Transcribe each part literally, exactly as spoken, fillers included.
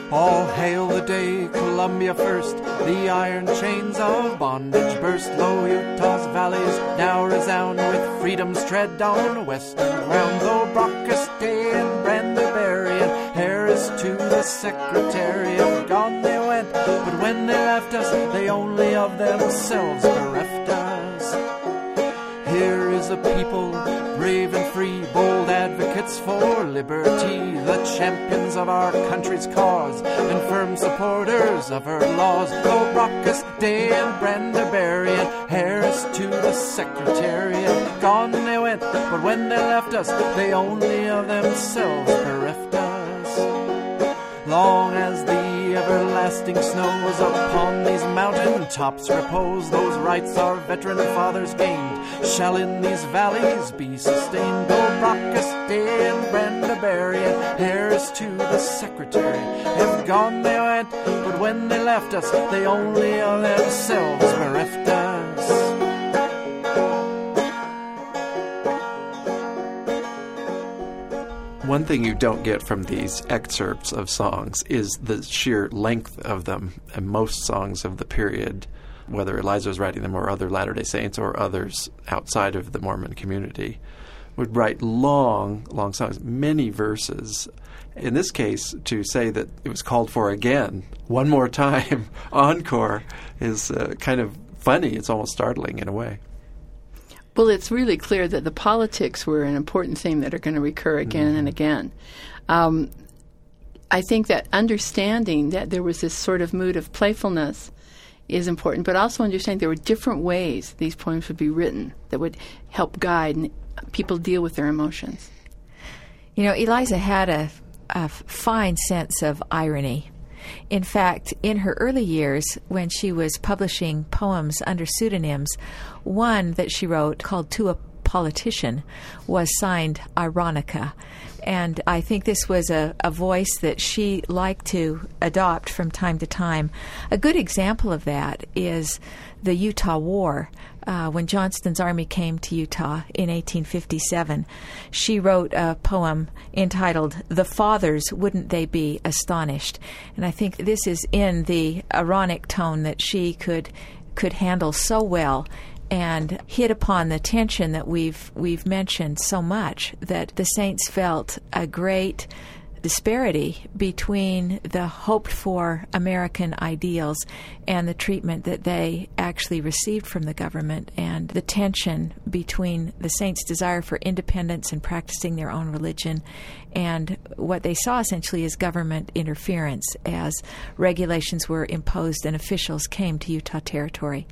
All hail the day, Columbia first, the iron chains of bondage burst. Lo, Utah's valleys now resound with freedom's tread on western ground. Though Brockus Day and Brandeberry and Harris to the Secretariat, gone they went, but when they left us, they only of themselves bereft us. Here is a people, brave and free, bold advocates for liberty, the champions of our country's cause, and firm supporters of her laws. Though Brockus, Day, and Brandeberry, and Harris to the Secretariat, gone they went, but when they left us, they only of themselves bereft us. Long as the everlasting snows upon these mountain tops repose, those rights our veteran fathers gained shall in these valleys be sustained. Though Brockus, Day, and Brandeberry, and Harris to the Secretary have gone they went, but when they left us, they only of themselves bereft us. One thing you don't get from these excerpts of songs is the sheer length of them. And most songs of the period, whether Eliza was writing them or other Latter-day Saints or others outside of the Mormon community, would write long, long songs, many verses. In this case, to say that it was called for again, one more time, encore, is uh, kind of funny. It's almost startling in a way. Well, it's really clear that the politics were an important theme that are going to recur again mm-hmm. and again. Um, I think that understanding that there was this sort of mood of playfulness is important, but also understanding there were different ways these poems would be written that would help guide people deal with their emotions. You know, Eliza had a, a fine sense of irony. In fact, in her early years, when she was publishing poems under pseudonyms, one that she wrote called To a Politician was signed Ironica. And I think this was a, a voice that she liked to adopt from time to time. A good example of that is the Utah War. Uh, when Johnston's army came to Utah in eighteen fifty-seven, she wrote a poem entitled The Fathers, Wouldn't They Be Astonished? And I think this is in the ironic tone that she could could handle so well and hit upon the tension that we've we've mentioned so much, that the Saints felt a great disparity between the hoped-for American ideals and the treatment that they actually received from the government, and the tension between the Saints' desire for independence and practicing their own religion and what they saw essentially as government interference as regulations were imposed and officials came to Utah Territory.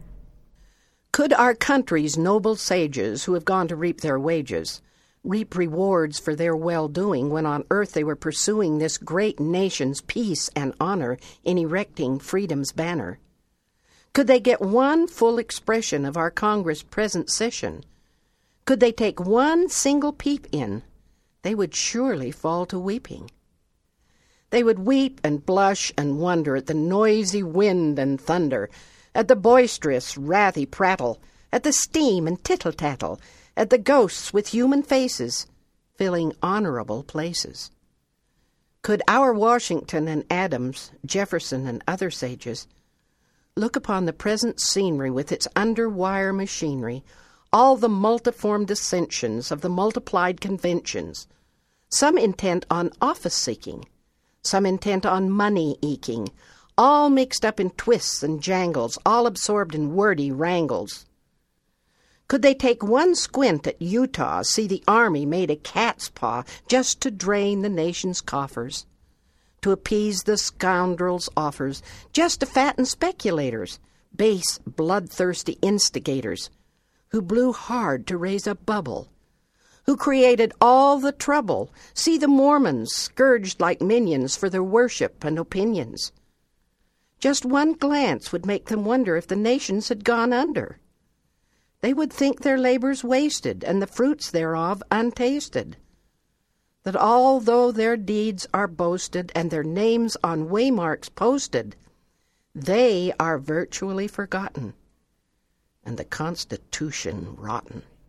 Could our country's noble sages who have gone to reap their wages reap rewards for their well-doing when on earth they were pursuing this great nation's peace and honor in erecting freedom's banner? Could they get one full expression of our Congress' present session? Could they take one single peep in? They would surely fall to weeping. They would weep and blush and wonder at the noisy wind and thunder, at the boisterous, wrathy prattle, at the steam and tittle-tattle, at the ghosts with human faces, filling honorable places. Could our Washington and Adams, Jefferson and other sages, look upon the present scenery with its under-wire machinery, all the multiform dissensions of the multiplied conventions, some intent on office-seeking, some intent on money-eking, all mixed up in twists and jangles, all absorbed in wordy wrangles? Could they take one squint at Utah, see the army made a cat's paw just to drain the nation's coffers, to appease the scoundrels' offers, just to fatten speculators, base, bloodthirsty instigators, who blew hard to raise a bubble, who created all the trouble, see the Mormons scourged like minions for their worship and opinions? Just one glance would make them wonder if the nations had gone under. They would think their labors wasted and the fruits thereof untasted. That although their deeds are boasted and their names on waymarks posted, they are virtually forgotten and the Constitution rotten.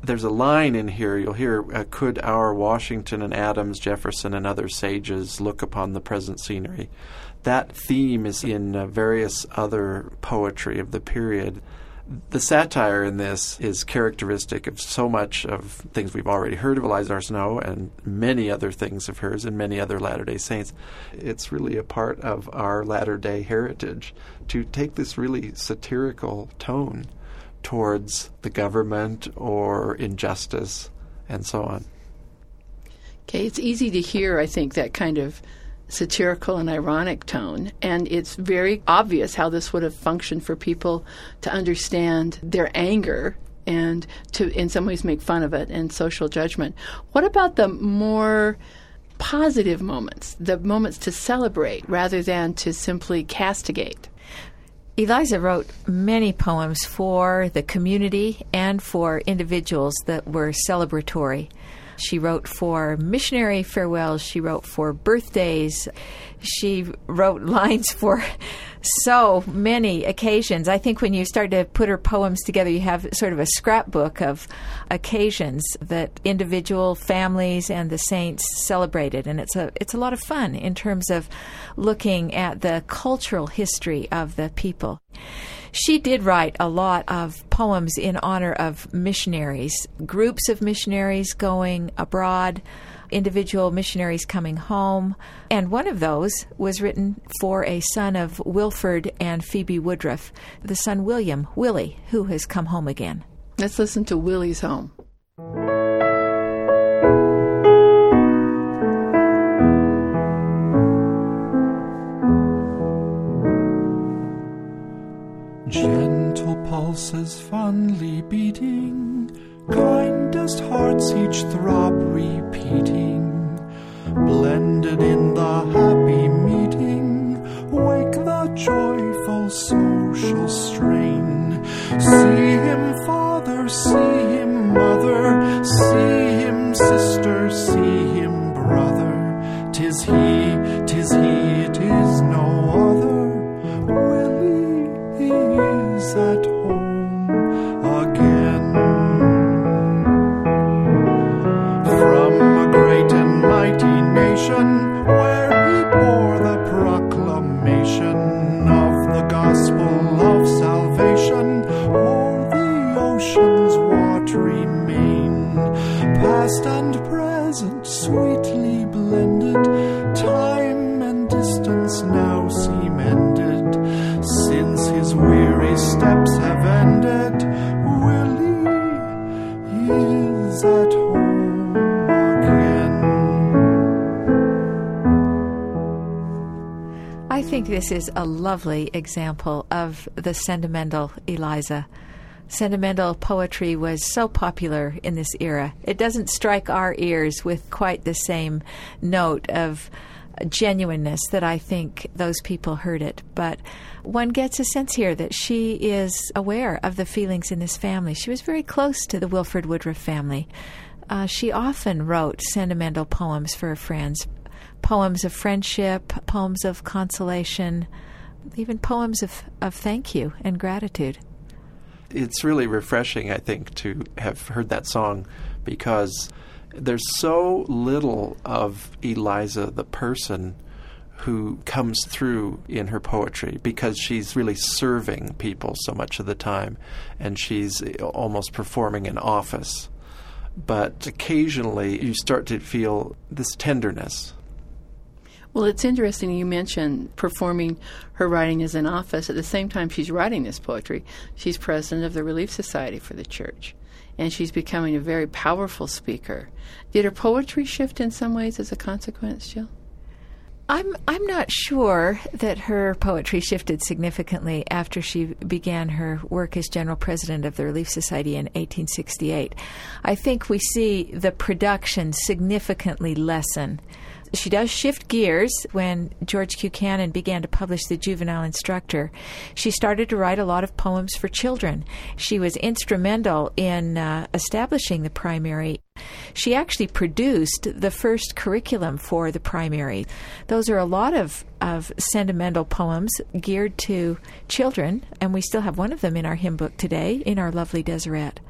There's a line in here, you'll hear, uh, could our Washington and Adams, Jefferson and other sages look upon the present scenery? That theme is in uh, various other poetry of the period. The satire in this is characteristic of so much of things we've already heard of Eliza R. Snow and many other things of hers and many other Latter-day Saints. It's really a part of our Latter-day heritage to take this really satirical tone towards the government or injustice and so on. Okay, it's easy to hear, I think, that kind of satirical and ironic tone, and it's very obvious how this would have functioned for people to understand their anger and to, in some ways, make fun of it and social judgment. What about the more positive moments, the moments to celebrate rather than to simply castigate? Eliza wrote many poems for the community and for individuals that were celebratory. She wrote for missionary farewells. She wrote for birthdays. She wrote lines for so many occasions. I think when you start to put her poems together, you have sort of a scrapbook of occasions that individual families and the saints celebrated. And it's a it's a lot of fun in terms of looking at the cultural history of the people. She did write a lot of poems in honor of missionaries, groups of missionaries going abroad, individual missionaries coming home. And one of those was written for a son of Wilford and Phoebe Woodruff, the son William, Willie, who has come home again. Let's listen to Willie's Home. Gentle pulses fondly beating, kindest hearts each throb repeating, blended in the happy meeting, wake the joyful social strain. See him father, see him mother, see him sister, see him brother. 'Tis he, 'tis he, 'tis no other. Willie is at home again. From a great and mighty nation, where he bore the proclamation of the gospel of salvation, o'er the ocean's watery main, past and present sweetly blended, time and distance now seem ended, since his weary steps have ended. Willie is at home again. I think this is a lovely example of the sentimental Eliza. Sentimental poetry was so popular in this era. It doesn't strike our ears with quite the same note of genuineness that I think those people heard it. But one gets a sense here that she is aware of the feelings in this family. She was very close to the Wilford Woodruff family. Uh, she often wrote sentimental poems for her friends, poems of friendship, poems of consolation, even poems of, of thank you and gratitude. It's really refreshing, I think, to have heard that song because there's so little of Eliza, the person, who comes through in her poetry because she's really serving people so much of the time and she's almost performing an office. But occasionally you start to feel this tenderness. Well, it's interesting you mentioned performing her writing as an office. At the same time she's writing this poetry, she's president of the Relief Society for the Church, and she's becoming a very powerful speaker. Did her poetry shift in some ways as a consequence, Jill? I'm I'm not sure that her poetry shifted significantly after she began her work as general president of the Relief Society in eighteen sixty-eight. I think we see the production significantly lessen. She does shift gears when George Buchanan began to publish The Juvenile Instructor. She started to write a lot of poems for children. She was instrumental in uh, establishing the primary. She actually produced the first curriculum for the primary. Those are a lot of, of sentimental poems geared to children, and we still have one of them in our hymn book today, in our lovely Deseret.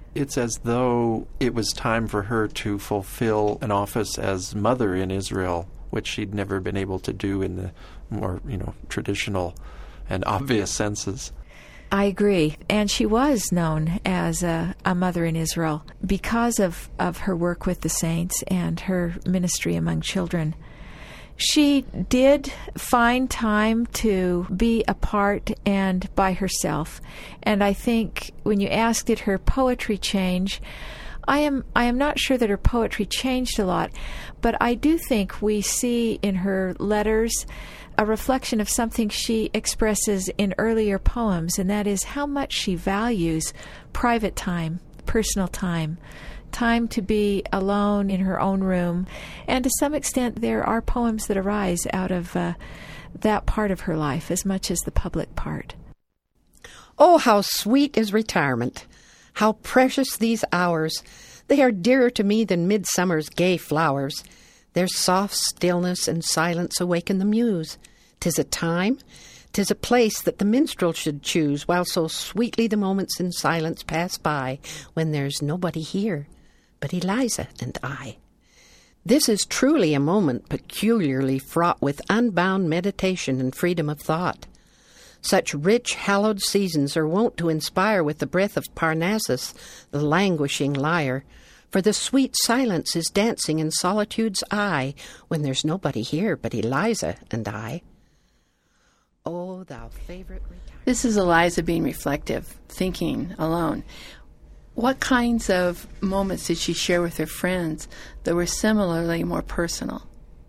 It's as though it was time for her to fulfill an office as mother in Israel, which she'd never been able to do in the more, you know, traditional and obvious senses. I agree. And she was known as a, a mother in Israel because of, of her work with the saints and her ministry among children. She did find time to be apart and by herself. And I think when you asked, did her poetry change, I am I am not sure that her poetry changed a lot, but I do think we see in her letters a reflection of something she expresses in earlier poems, and that is how much she values private time, personal time, time to be alone in her own room. And to some extent, there are poems that arise out of uh, that part of her life as much as the public part. Oh, how sweet is retirement! How precious these hours! They are dearer to me than midsummer's gay flowers. Their soft stillness and silence awaken the muse. 'Tis a time, 'tis a place that the minstrel should choose, while so sweetly the moments in silence pass by, when there's nobody here but Eliza and I. This is truly a moment peculiarly fraught with unbound meditation and freedom of thought. Such rich, hallowed seasons are wont to inspire with the breath of Parnassus, the languishing lyre, for the sweet silence is dancing in solitude's eye, when there's nobody here but Eliza and I. Oh, thou favorite retirement. This is Eliza being reflective, thinking alone. What kinds of moments did she share with her friends that were similarly more personal?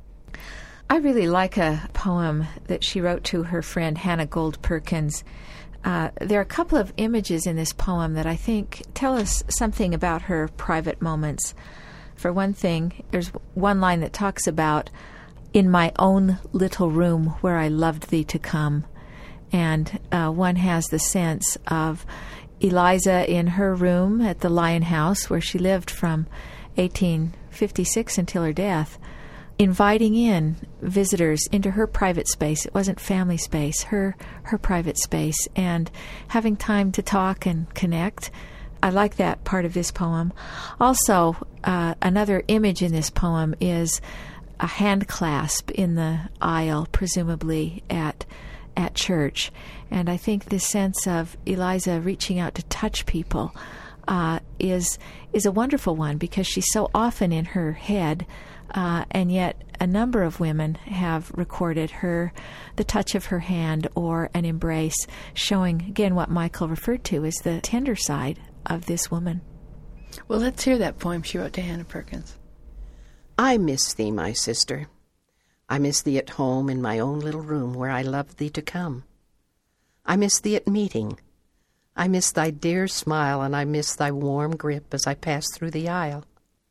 I really like a poem that she wrote to her friend Hannah Gold Perkins. Uh, there are a couple of images in this poem that I think tell us something about her private moments. For one thing, there's one line that talks about, "In my own little room where I loved thee to come." And uh, one has the sense of Eliza in her room at the Lion House, where she lived from eighteen fifty-six until her death, inviting in visitors into her private space. It wasn't family space, her her private space, and having time to talk and connect. I like that part of this poem. Also, uh, another image in this poem is a hand clasp in the aisle, presumably at at church. And I think this sense of Eliza reaching out to touch people uh, is is a wonderful one, because she's so often in her head, uh, and yet a number of women have recorded her, the touch of her hand or an embrace, showing again what Michael referred to as the tender side of this woman. Well, let's hear that poem she wrote to Hannah Perkins. I miss thee, my sister. I miss thee at home in my own little room where I loved thee to come. I miss thee at meeting. I miss thy dear smile, and I miss thy warm grip as I pass through the aisle.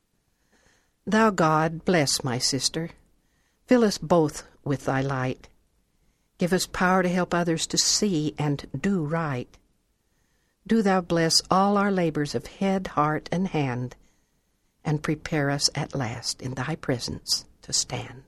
Thou God, bless my sister. Fill us both with thy light. Give us power to help others to see and do right. Do thou bless all our labors of head, heart, and hand, and prepare us at last in thy presence to stand.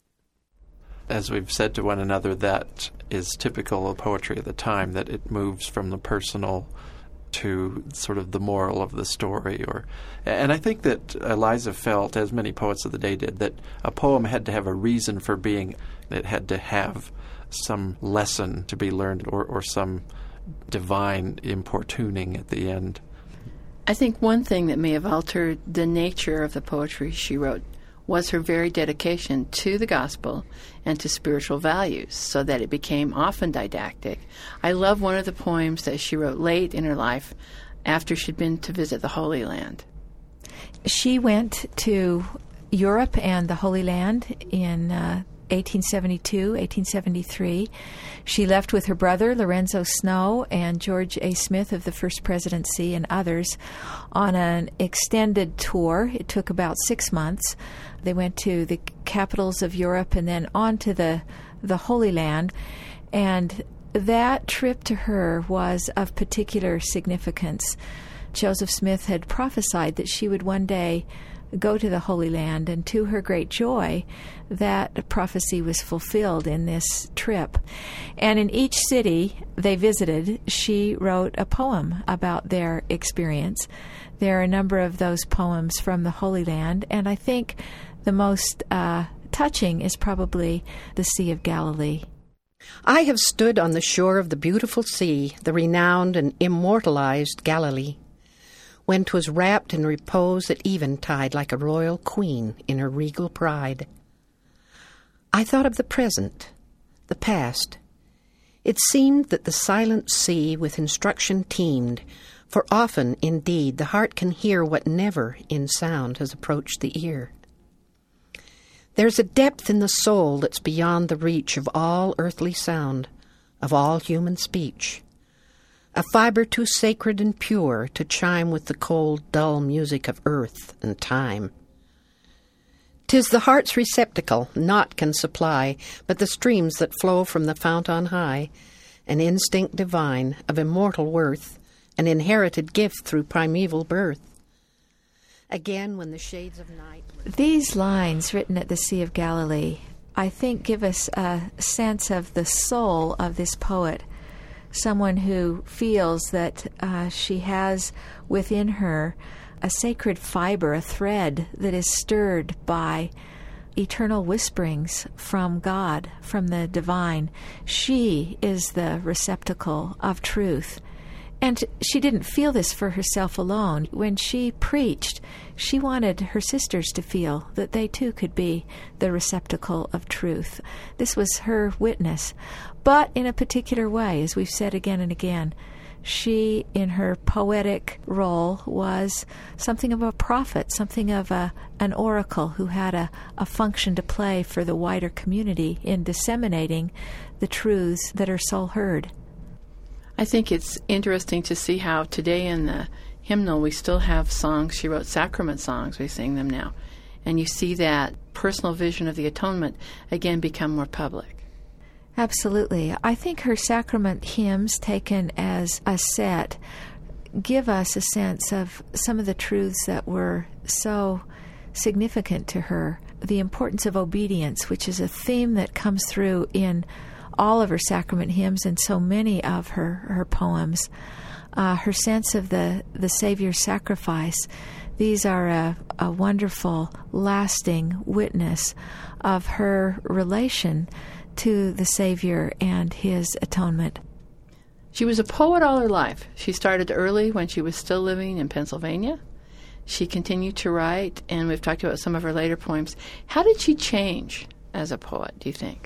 As we've said to one another, that is typical of poetry at the time, that it moves from the personal to sort of the moral of the story. Or, and I think that Eliza felt, as many poets of the day did, that a poem had to have a reason for being. It had to have some lesson to be learned, or, or some divine importuning at the end. I think one thing that may have altered the nature of the poetry she wrote was her very dedication to the gospel and to spiritual values, so that it became often didactic. I love one of the poems that she wrote late in her life after she'd been to visit the Holy Land. She went to Europe and the Holy Land in uh, eighteen seventy-two, eighteen seventy-three. She left with her brother, Lorenzo Snow, and George A. Smith of the First Presidency and others on an extended tour. It took about six months. They went to the capitals of Europe and then on to the, the Holy Land. And that trip to her was of particular significance. Joseph Smith had prophesied that she would one day go to the Holy Land, and to her great joy, that prophecy was fulfilled in this trip. And in each city they visited, she wrote a poem about their experience. There are a number of those poems from the Holy Land, and I think the most uh, touching is probably the Sea of Galilee. I have stood on the shore of the beautiful sea, the renowned and immortalized Galilee, when 'twas wrapped in repose at eventide like a royal queen in her regal pride. I thought of the present, the past. It seemed that the silent sea with instruction teemed, for often, indeed, the heart can hear what never in sound has approached the ear. There's a depth in the soul that's beyond the reach of all earthly sound, of all human speech, a fibre too sacred and pure to chime with the cold, dull music of earth and time. 'Tis the heart's receptacle naught can supply but the streams that flow from the fount on high, an instinct divine of immortal worth, an inherited gift through primeval birth. Again, when the shades of night... These lines written at the Sea of Galilee, I think, give us a sense of the soul of this poet, someone who feels that uh, she has within her a sacred fiber, a thread that is stirred by eternal whisperings from God, from the divine. She is the receptacle of truth. And she didn't feel this for herself alone. When she preached, she wanted her sisters to feel that they too could be the receptacle of truth. This was her witness. But in a particular way, as we've said again and again, she, in her poetic role, was something of a prophet, something of a, an oracle who had a, a function to play for the wider community in disseminating the truths that her soul heard. I think it's interesting to see how today in the hymnal we still have songs. She wrote sacrament songs. We sing them now. And you see that personal vision of the atonement again become more public. Absolutely. I think her sacrament hymns taken as a set give us a sense of some of the truths that were so significant to her. The importance of obedience, which is a theme that comes through in all of her sacrament hymns and so many of her, her poems. Uh, her sense of the, the Savior's sacrifice. These are a, a wonderful, lasting witness of her relation to the Savior and his atonement. She was a poet all her life. She started early when she was still living in Pennsylvania. She continued to write, and we've talked about some of her later poems. How did she change as a poet, do you think?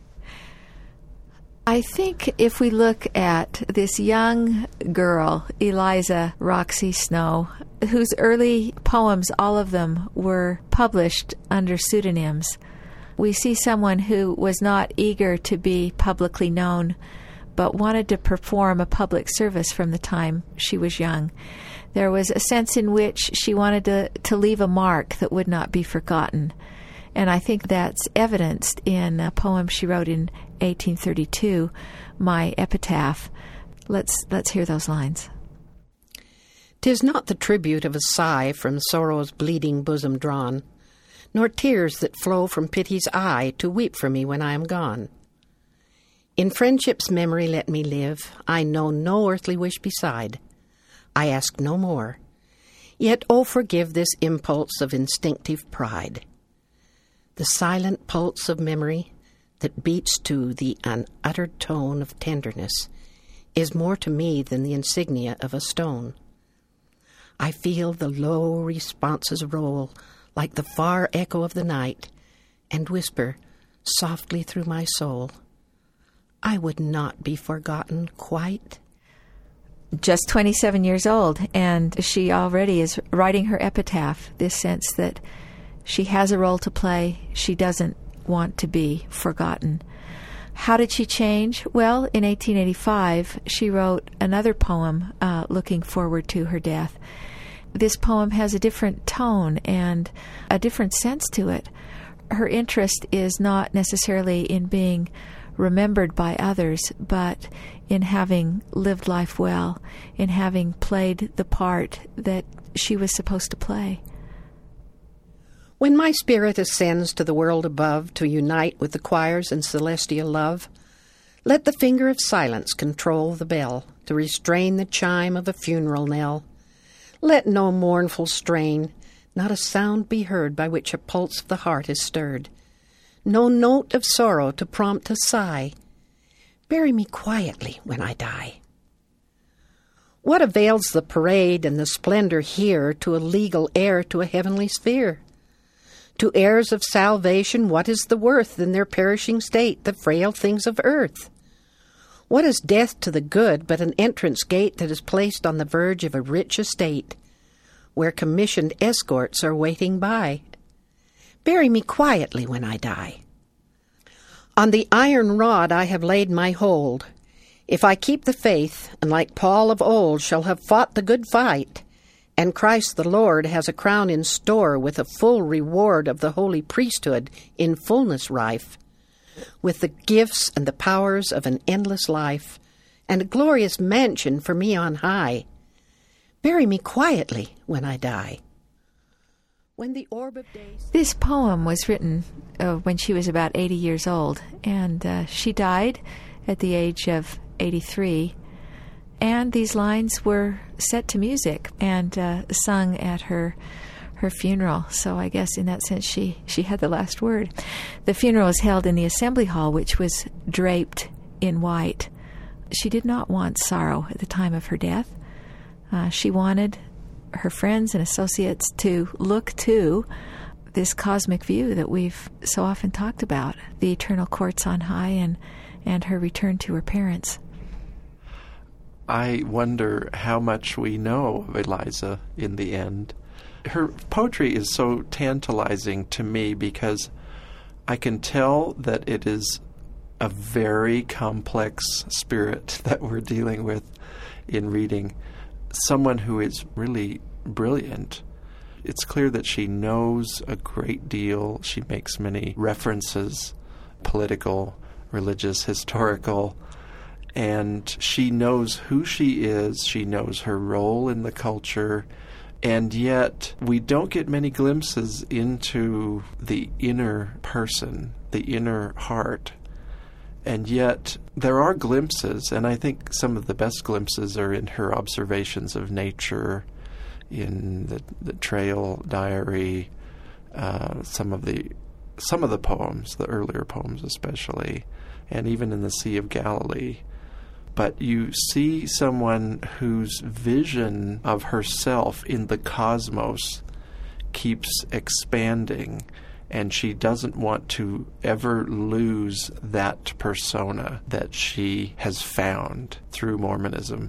I think if we look at this young girl, Eliza Roxy Snow, whose early poems, all of them, were published under pseudonyms, we see someone who was not eager to be publicly known, but wanted to perform a public service from the time she was young. There was a sense in which she wanted to, to leave a mark that would not be forgotten. And I think that's evidenced in a poem she wrote in eighteen thirty-two, My Epitaph. Let's let's hear those lines. 'Tis not the tribute of a sigh from sorrow's bleeding bosom drawn, nor tears that flow from pity's eye to weep for me when I am gone. In friendship's memory let me live, I know no earthly wish beside. I ask no more, yet oh forgive this impulse of instinctive pride. The silent pulse of memory that beats to the unuttered tone of tenderness is more to me than the insignia of a stone. I feel the low responses roll like the far echo of the night and whisper softly through my soul, I would not be forgotten quite. Just twenty-seven years old, and she already is writing her epitaph, this sense that she has a role to play. She doesn't want to be forgotten. How did she change? Well, in eighteen eighty-five, she wrote another poem uh, looking forward to her death. This poem has a different tone and a different sense to it. Her interest is not necessarily in being remembered by others, but in having lived life well, in having played the part that she was supposed to play. When my spirit ascends to the world above to unite with the choirs in celestial love, let the finger of silence control the bell to restrain the chime of a funeral knell. Let no mournful strain, not a sound be heard by which a pulse of the heart is stirred, no note of sorrow to prompt a sigh. Bury me quietly when I die. What avails the parade and the splendor here to a legal heir to a heavenly sphere? To heirs of salvation, what is the worth in their perishing state, the frail things of earth? What is death to the good but an entrance gate that is placed on the verge of a rich estate, where commissioned escorts are waiting by? Bury me quietly when I die. On the iron rod I have laid my hold. If I keep the faith, and like Paul of old shall have fought the good fight, and Christ the Lord has a crown in store with a full reward of the holy priesthood in fullness rife, with the gifts and the powers of an endless life, and a glorious mansion for me on high, bury me quietly when I die. When the orb of day... This poem was written uh, when she was about eighty years old, and uh, she died at the age of eighty-three. And these lines were set to music and uh, sung at her her funeral. So I guess in that sense she, she had the last word. The funeral was held in the assembly hall, which was draped in white. She did not want sorrow at the time of her death. Uh, she wanted her friends and associates to look to this cosmic view that we've so often talked about, the eternal courts on high and, and her return to her parents. I wonder how much we know of Eliza in the end. Her poetry is so tantalizing to me because I can tell that it is a very complex spirit that we're dealing with in reading. Someone who is really brilliant. It's clear that she knows a great deal. She makes many references, political, religious, historical, and she knows who she is. She knows her role in the culture, and yet we don't get many glimpses into the inner person, the inner heart. And yet there are glimpses, and I think some of the best glimpses are in her observations of nature, in the, the Trail Diary, uh, some of the some of the poems, the earlier poems especially, and even in the Sea of Galilee. But you see someone whose vision of herself in the cosmos keeps expanding, and she doesn't want to ever lose that persona that she has found through Mormonism.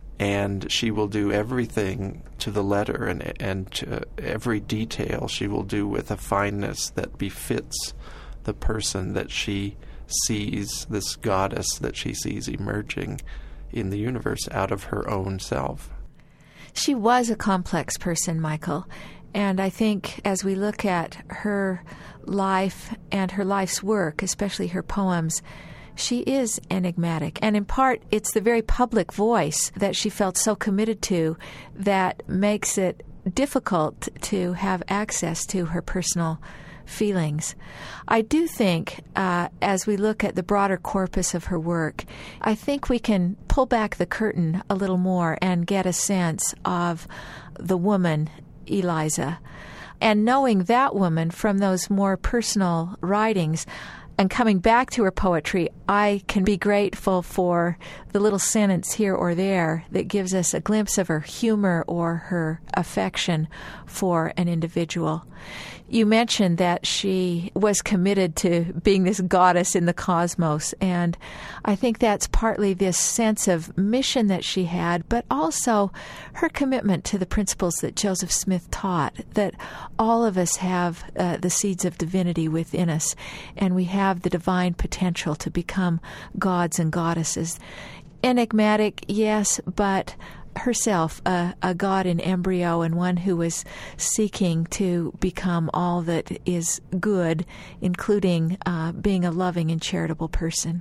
And she will do everything to the letter and, and to every detail she will do with a fineness that befits the person that she sees, this goddess that she sees emerging in the universe out of her own self. She was a complex person, Michael. And I think as we look at her life and her life's work, especially her poems, she is enigmatic. And in part, it's the very public voice that she felt so committed to that makes it difficult to have access to her personal feelings. I do think, uh, as we look at the broader corpus of her work, I think we can pull back the curtain a little more and get a sense of the woman, Eliza. And knowing that woman from those more personal writings, and coming back to her poetry, I can be grateful for the little sentence here or there that gives us a glimpse of her humor or her affection for an individual. You mentioned that she was committed to being this goddess in the cosmos, and I think that's partly this sense of mission that she had, but also her commitment to the principles that Joseph Smith taught, that all of us have uh, the seeds of divinity within us, and we have the divine potential to become gods and goddesses. Enigmatic, yes, but herself a, a god in embryo and one who was seeking to become all that is good, including uh, being a loving and charitable person.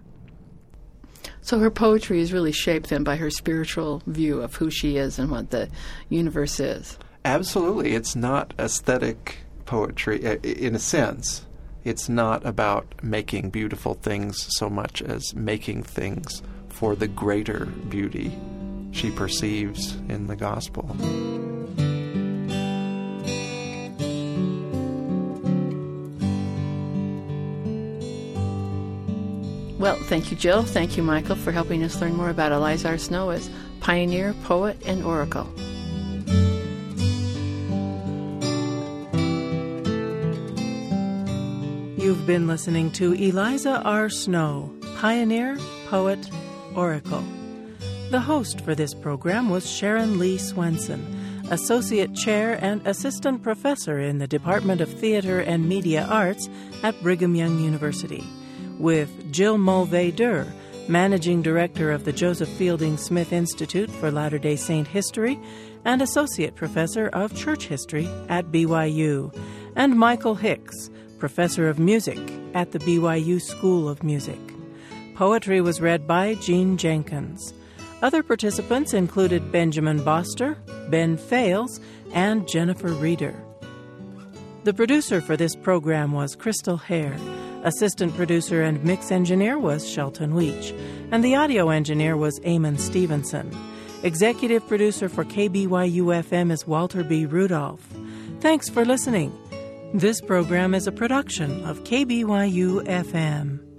So her poetry is really shaped then by her spiritual view of who she is and what the universe is. Absolutely. It's not aesthetic poetry, in a sense, it's not about making beautiful things so much as making things for the greater beauty she perceives in the gospel. Well, thank you, Jill. Thank you, Michael, for helping us learn more about Eliza R. Snow as pioneer, poet, and oracle. You've been listening to Eliza R. Snow, pioneer, poet, oracle. The host for this program was Sharon Lee Swenson, Associate Chair and Assistant Professor in the Department of Theater and Media Arts at Brigham Young University, with Jill Mulvey-Durr, Managing Director of the Joseph Fielding Smith Institute for Latter-day Saint History and Associate Professor of Church History at B Y U, and Michael Hicks, Professor of Music at the B Y U School of Music. Poetry was read by Jean Jenkins. Other participants included Benjamin Boster, Ben Fales, and Jennifer Reeder. The producer for this program was Crystal Hare. Assistant producer and mix engineer was Shelton Weech, and the audio engineer was Eamon Stevenson. Executive producer for K B Y U F M is Walter B. Rudolph. Thanks for listening. This program is a production of K B Y U F M.